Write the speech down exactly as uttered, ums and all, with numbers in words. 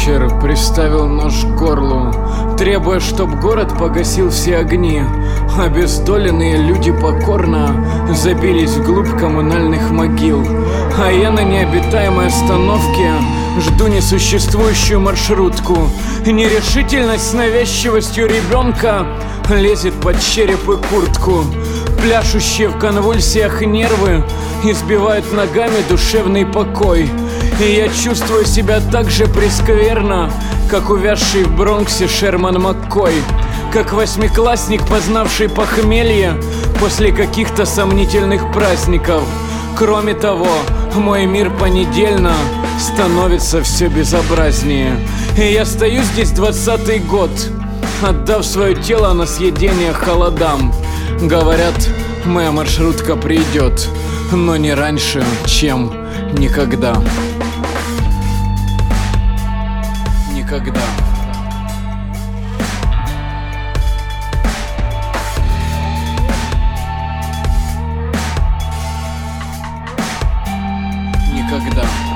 вечер приставил нож к горлу, требуя, чтоб город погасил все огни. Обездоленные люди покорно забились вглубь коммунальных могил. А я на необитаемой остановке жду несуществующую маршрутку. Нерешительность с навязчивостью ребенка лезет под череп и куртку. Пляшущие в конвульсиях нервы избивают ногами душевный покой. И я чувствую себя так же прескверно, как увязший в Бронксе Шерман Маккой, как восьмиклассник, познавший похмелье после каких-то сомнительных праздников. Кроме того, мой мир понедельно становится все безобразнее. И я стою здесь двадцатый год, отдав свое тело на съедение холодам. Говорят, моя маршрутка придет, но не раньше, чем никогда. Никогда. Никогда.